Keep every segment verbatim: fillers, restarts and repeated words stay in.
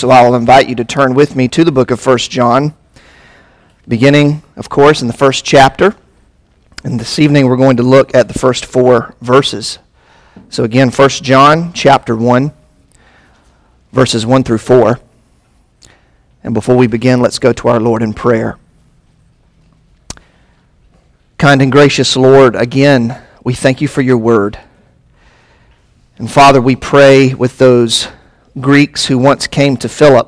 So I'll invite you to turn with me to the book of First John, beginning, of course, in the first chapter. And this evening we're going to look at the first four verses. So again, First John chapter one, verses one through four. And before we begin, let's go to our Lord in prayer. Kind and gracious Lord, again, we thank you for your word. And Father, we pray with those Greeks who once came to Philip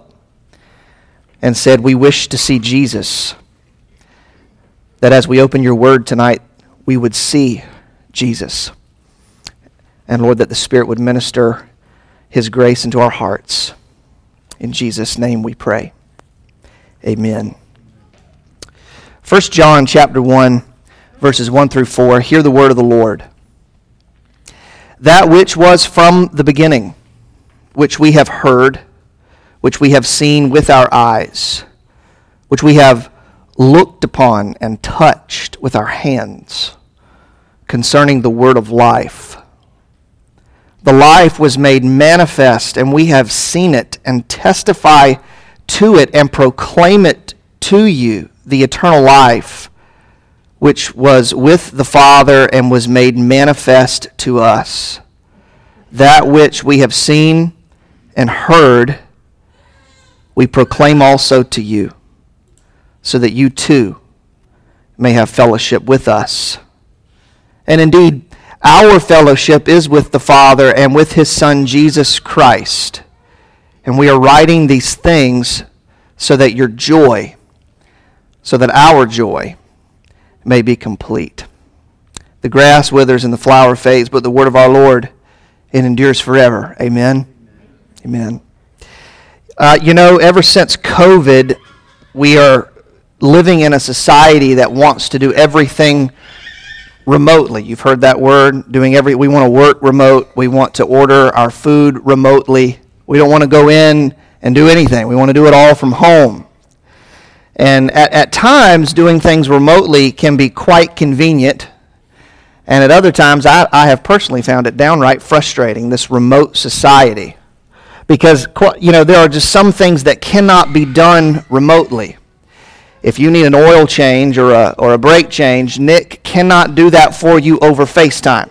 and said, we wish to see Jesus, that as we open your word tonight, we would see Jesus. And Lord, that the Spirit would minister his grace into our hearts. In Jesus' name we pray. Amen. First John chapter one, verses one through four. Hear the word of the Lord. That which was from the beginning, which we have heard, which we have seen with our eyes, which we have looked upon and touched with our hands, concerning the word of life. The life was made manifest, and we have seen it, and testify to it, and proclaim it to you, the eternal life, which was with the Father, and was made manifest to us. That which we have seen and heard, we proclaim also to you, so that you too may have fellowship with us. And indeed, our fellowship is with the Father and with his Son, Jesus Christ. And we are writing these things so that your joy, so that our joy may be complete. The grass withers and the flower fades, but the word of our Lord, it endures forever. Amen. Amen. Uh, you know, ever since COVID, we are living in a society that wants to do everything remotely. You've heard that word, doing every, we want to work remote. We want to order our food remotely. We don't want to go in and do anything. We want to do it all from home. And at, at times, doing things remotely can be quite convenient. And at other times, I, I have personally found it downright frustrating, this remote society. Because, you know, there are just some things that cannot be done remotely. If you need an oil change or a, or a brake change, Nick cannot do that for you over FaceTime.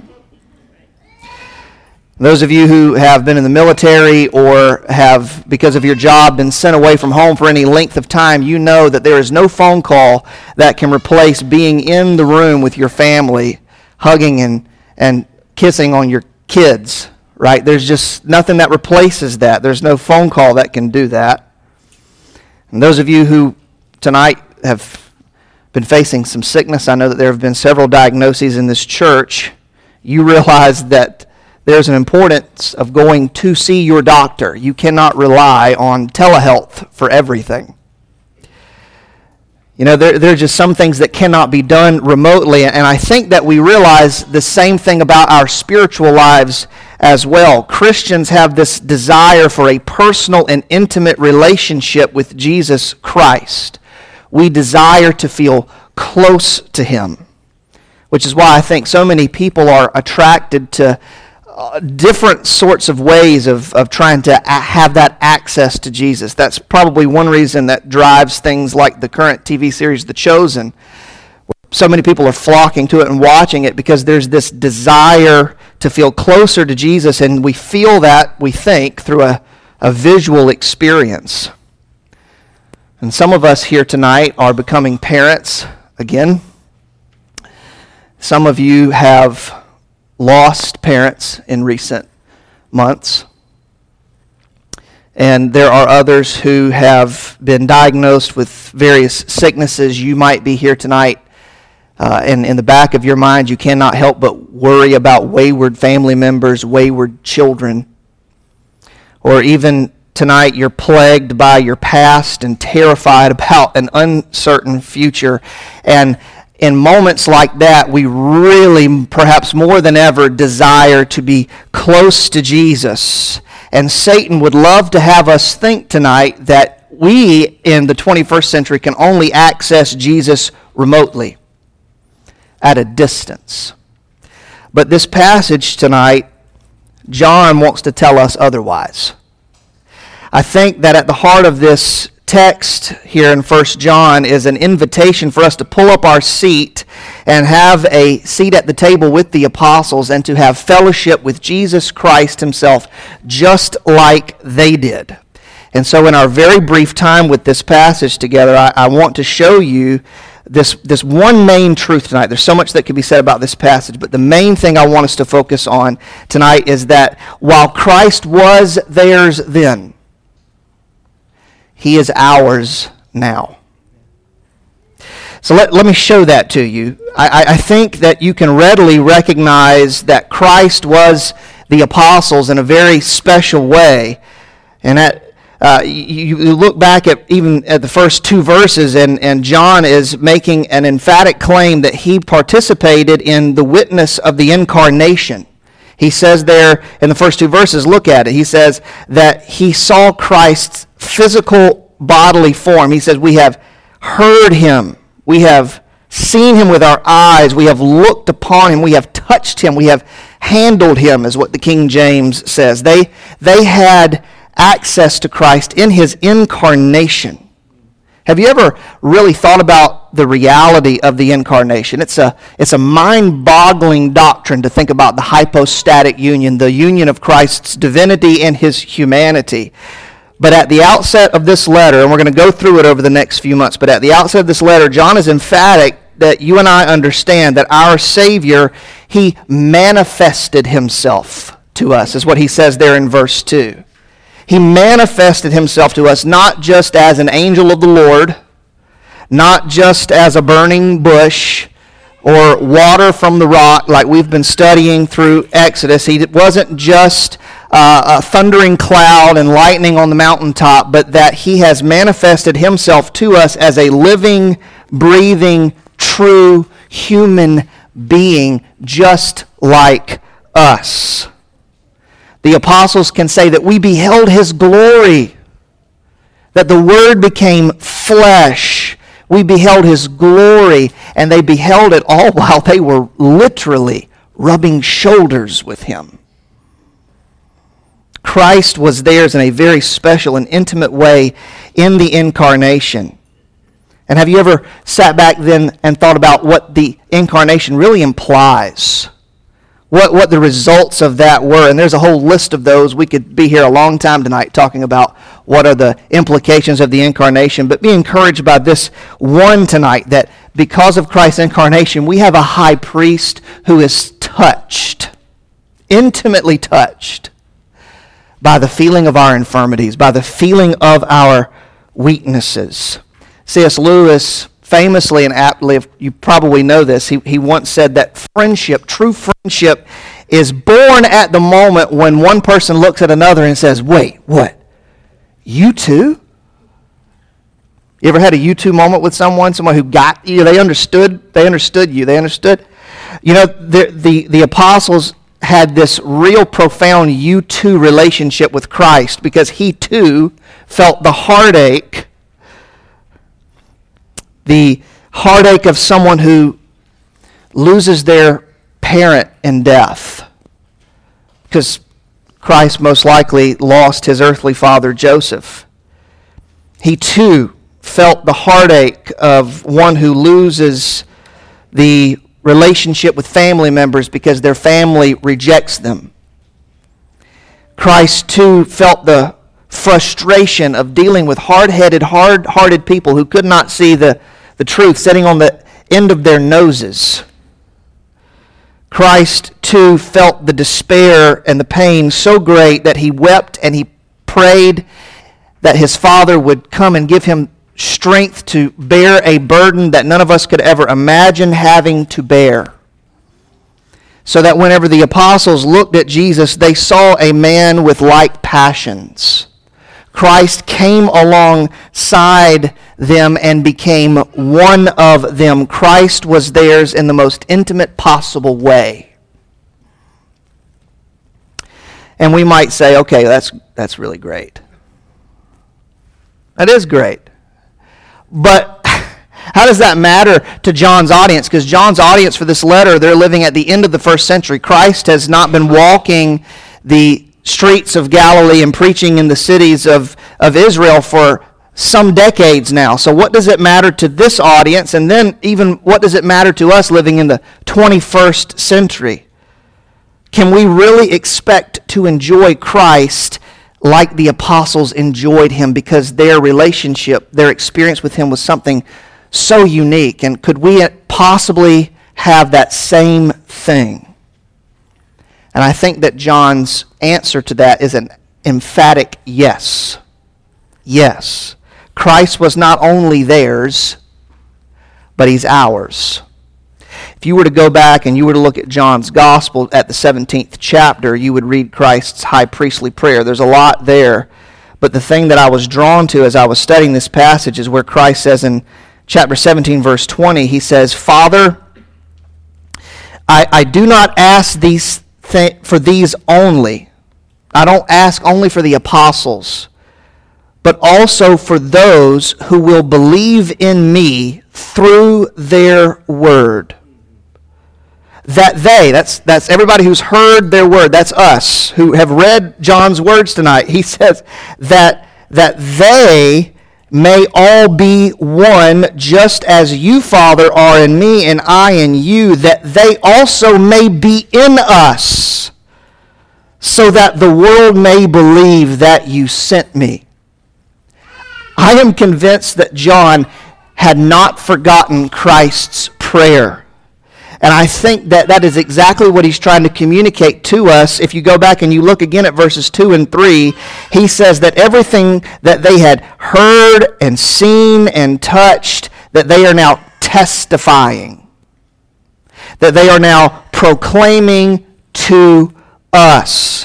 Those of you who have been in the military or have, because of your job, been sent away from home for any length of time, you know that there is no phone call that can replace being in the room with your family, hugging and, and kissing on your kids. Right? There's just nothing that replaces that. There's no phone call that can do that. And those of you who tonight have been facing some sickness, I know that there have been several diagnoses in this church. You realize that there's an importance of going to see your doctor. You cannot rely on telehealth for everything. You know, there, there are just some things that cannot be done remotely, and I think that we realize the same thing about our spiritual lives as well. Christians have this desire for a personal and intimate relationship with Jesus Christ. We desire to feel close to him, which is why I think so many people are attracted to uh, different sorts of ways of, of trying to a- have that access to Jesus. That's probably one reason that drives things like the current T V series The Chosen. So many people are flocking to it and watching it because there's this desire to feel closer to Jesus, and we feel that, we think, through a, a visual experience. And some of us here tonight are becoming parents again. Some of you have lost parents in recent months. And there are others who have been diagnosed with various sicknesses. You might be here tonight, uh, and in the back of your mind, you cannot help but worry about wayward family members, wayward children. Or even tonight, you're plagued by your past and terrified about an uncertain future. And in moments like that, we really, perhaps more than ever, desire to be close to Jesus. And Satan would love to have us think tonight that we, in the twenty-first century, can only access Jesus remotely, at a distance. But this passage tonight, John wants to tell us otherwise. I think that at the heart of this text here in First John is an invitation for us to pull up our seat and have a seat at the table with the apostles and to have fellowship with Jesus Christ himself, just like they did. And so in our very brief time with this passage together, I, I want to show you this, this one main truth tonight. There's so much that could be said about this passage, but the main thing I want us to focus on tonight is that while Christ was theirs then, he is ours now. So let, let me show that to you. I, I think that you can readily recognize that Christ was the apostles in a very special way. And that uh, you, you look back at even at the first two verses, and, and John is making an emphatic claim that he participated in the witness of the incarnation. He says there in the first two verses, look at it. He says that he saw Christ's physical bodily form. He says, we have heard him. We have seen him with our eyes. We have looked upon him. We have touched him. We have handled him, is what the King James says. They, they had access to Christ in his incarnation. Have you ever really thought about the reality of the incarnation? It's a, it's a mind-boggling doctrine to think about the hypostatic union, the union of Christ's divinity and his humanity. But at the outset of this letter, and we're going to go through it over the next few months, but at the outset of this letter, John is emphatic that you and I understand that our Savior, he manifested himself to us, is what he says there in verse two. He manifested himself to us not just as an angel of the Lord, not just as a burning bush or water from the rock like we've been studying through Exodus. He wasn't just uh, a thundering cloud and lightning on the mountaintop, but that he has manifested himself to us as a living, breathing, true human being just like us. The apostles can say that we beheld his glory, that the Word became flesh. We beheld his glory, and they beheld it all while they were literally rubbing shoulders with him. Christ was theirs in a very special and intimate way in the incarnation. And have you ever sat back then and thought about what the incarnation really implies? What, what the results of that were? And there's a whole list of those. We could be here a long time tonight talking about what are the implications of the incarnation. But be encouraged by this one tonight, that because of Christ's incarnation, we have a high priest who is touched, intimately touched, by the feeling of our infirmities, by the feeling of our weaknesses. C S Lewis famously and aptly, you probably know this, he, he once said that friendship, true friendship, is born at the moment when one person looks at another and says, wait, what? You too? You ever had a you too moment with someone, someone who got you, they understood, they understood you, they understood? You know, the, the, the apostles had this real profound you too relationship with Christ because he too felt the heartache the heartache of someone who loses their parent in death. Because Christ most likely lost his earthly father, Joseph. He too felt the heartache of one who loses the relationship with family members because their family rejects them. Christ too felt the frustration of dealing with hard-headed, hard-hearted people who could not see the, the truth sitting on the end of their noses. Christ too felt the despair and the pain so great that he wept and he prayed that his Father would come and give him strength to bear a burden that none of us could ever imagine having to bear. So that whenever the apostles looked at Jesus, they saw a man with like passions. Christ came alongside them and became one of them. Christ was theirs in the most intimate possible way. And we might say, okay, that's that's really great. That is great. But how does that matter to John's audience? Because John's audience for this letter, they're living at the end of the first century. Christ has not been walking the streets of Galilee and preaching in the cities of of Israel for some decades now. So what does it matter to this audience? And then even what does it matter to us living in the twenty-first century? Can we really expect to enjoy Christ like the apostles enjoyed him, because their relationship, their experience with him was something so unique? And could we possibly have that same thing? And I think that John's answer to that is an emphatic yes. Yes. Christ was not only theirs, but he's ours. If you were to go back and you were to look at John's Gospel at the seventeenth chapter, you would read Christ's high priestly prayer. There's a lot there, but the thing that I was drawn to as I was studying this passage is where Christ says in chapter seventeen, verse twenty, he says, Father, I, I do not ask these th- for these only. I don't ask only for the apostles, but also for those who will believe in me through their word. That they, that's that's everybody who's heard their word, that's us who have read John's words tonight. He says that that they may all be one, just as you, Father, are in me and I in you, that they also may be in us, so that the world may believe that you sent me. I am convinced that John had not forgotten Christ's prayer. And I think that that is exactly what he's trying to communicate to us. If you go back and you look again at verses two and three, he says that everything that they had heard and seen and touched, that they are now testifying. That they are now proclaiming to us.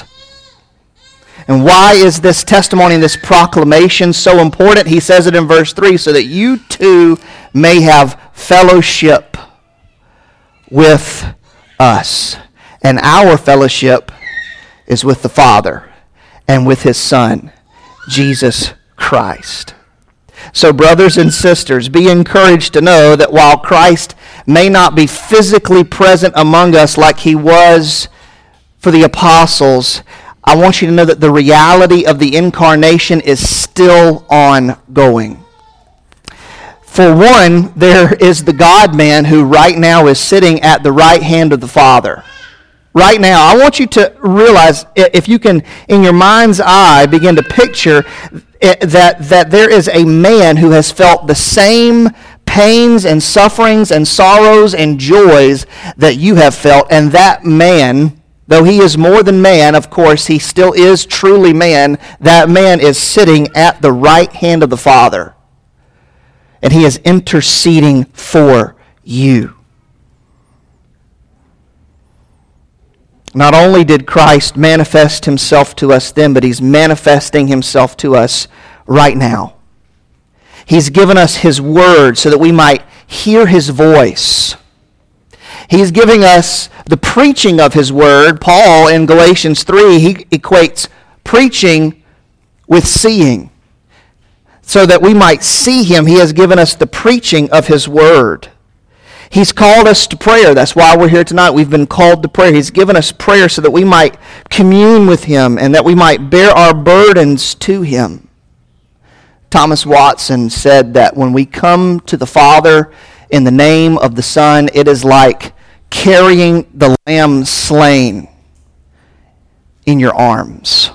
And why is this testimony and this proclamation so important? He says it in verse three, so that you too may have fellowship with us. And our fellowship is with the Father and with his Son, Jesus Christ. So brothers and sisters, be encouraged to know that while Christ may not be physically present among us like he was for the apostles, I want you to know that the reality of the incarnation is still ongoing. For one, there is the God-man who right now is sitting at the right hand of the Father. Right now, I want you to realize, if you can, in your mind's eye, begin to picture that, that there is a man who has felt the same pains and sufferings and sorrows and joys that you have felt, and that man, though he is more than man, of course, he still is truly man. That man is sitting at the right hand of the Father. And he is interceding for you. Not only did Christ manifest himself to us then, but he's manifesting himself to us right now. He's given us his word so that we might hear his voice. He's giving us the preaching of his word. Paul in Galatians three, he equates preaching with seeing. So that we might see him, he has given us the preaching of his word. He's called us to prayer. That's why we're here tonight. We've been called to prayer. He's given us prayer so that we might commune with him and that we might bear our burdens to him. Thomas Watson said that when we come to the Father in the name of the Son, it is like carrying the lamb slain in your arms.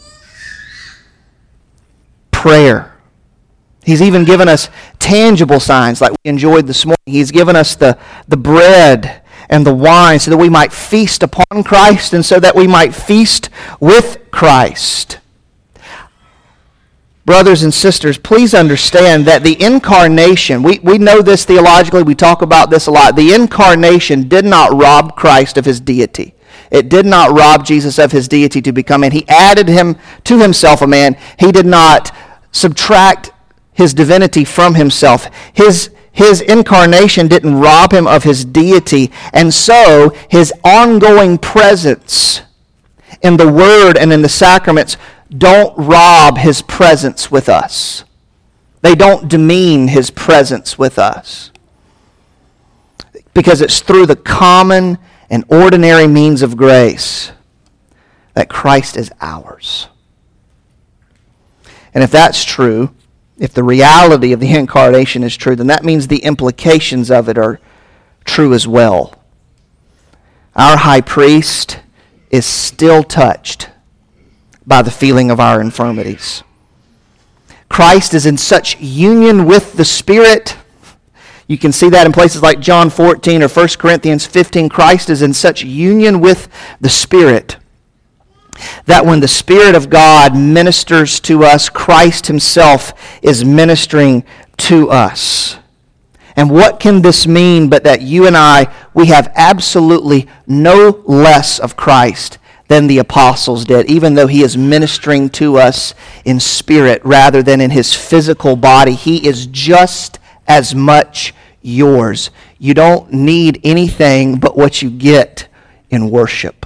Prayer. He's even given us tangible signs like we enjoyed this morning. He's given us the, the bread and the wine so that we might feast upon Christ and so that we might feast with Christ. Brothers and sisters, please understand that the incarnation, we, we know this theologically, we talk about this a lot. The incarnation did not rob Christ of his deity. It did not rob Jesus of his deity to become man. He added him to himself a man. He did not subtract his divinity from himself. His, his incarnation didn't rob him of his deity. And so his ongoing presence in the Word and in the sacraments don't rob his presence with us. They don't demean his presence with us. Because it's through the common and ordinary means of grace that Christ is ours. And if that's true, if the reality of the incarnation is true, then that means the implications of it are true as well. Our high priest is still touched by the feeling of our infirmities. Christ is in such union with the Spirit. You can see that in places like John fourteen or First Corinthians fifteen. Christ is in such union with the Spirit that when the Spirit of God ministers to us, Christ himself is ministering to us. And what can this mean but that you and I, we have absolutely no less of Christ than the apostles did, even though he is ministering to us in spirit rather than in his physical body. He is just as much yours. You don't need anything but what you get in worship.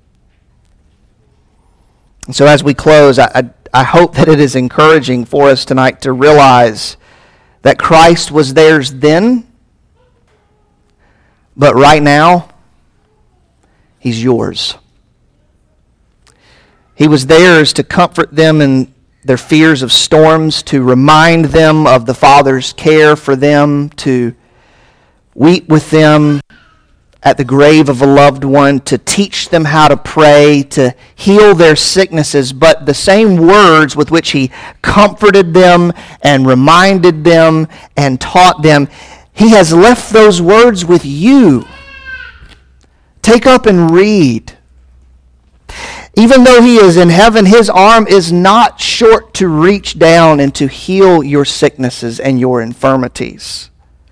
And so as we close, I, I, I hope that it is encouraging for us tonight to realize that Christ was theirs then, but right now, he's yours. He was theirs to comfort them in their fears of storms, to remind them of the Father's care for them, to weep with them at the grave of a loved one, to teach them how to pray, to heal their sicknesses. But the same words with which he comforted them and reminded them and taught them, he has left those words with you. Take up and read. Even though he is in heaven, his arm is not short to reach down and to heal your sicknesses and your infirmities.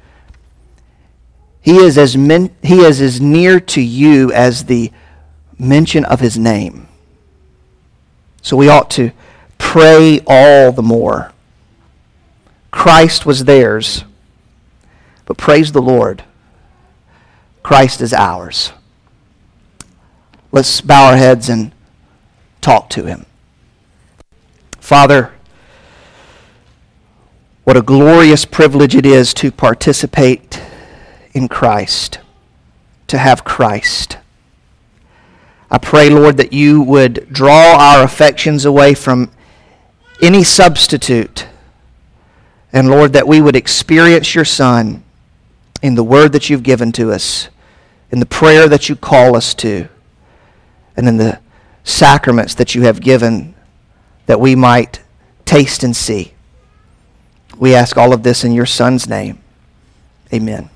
He is as men, he is as near to you as the mention of his name. So we ought to pray all the more. Christ was theirs, but praise the Lord, Christ is ours. Let's bow our heads and talk to him. Father, what a glorious privilege it is to participate in Christ, to have Christ. I pray, Lord, that you would draw our affections away from any substitute, and Lord, that we would experience your Son in the word that you've given to us, in the prayer that you call us to, and in the sacraments that you have given that we might taste and see. We ask all of this in your Son's name. Amen.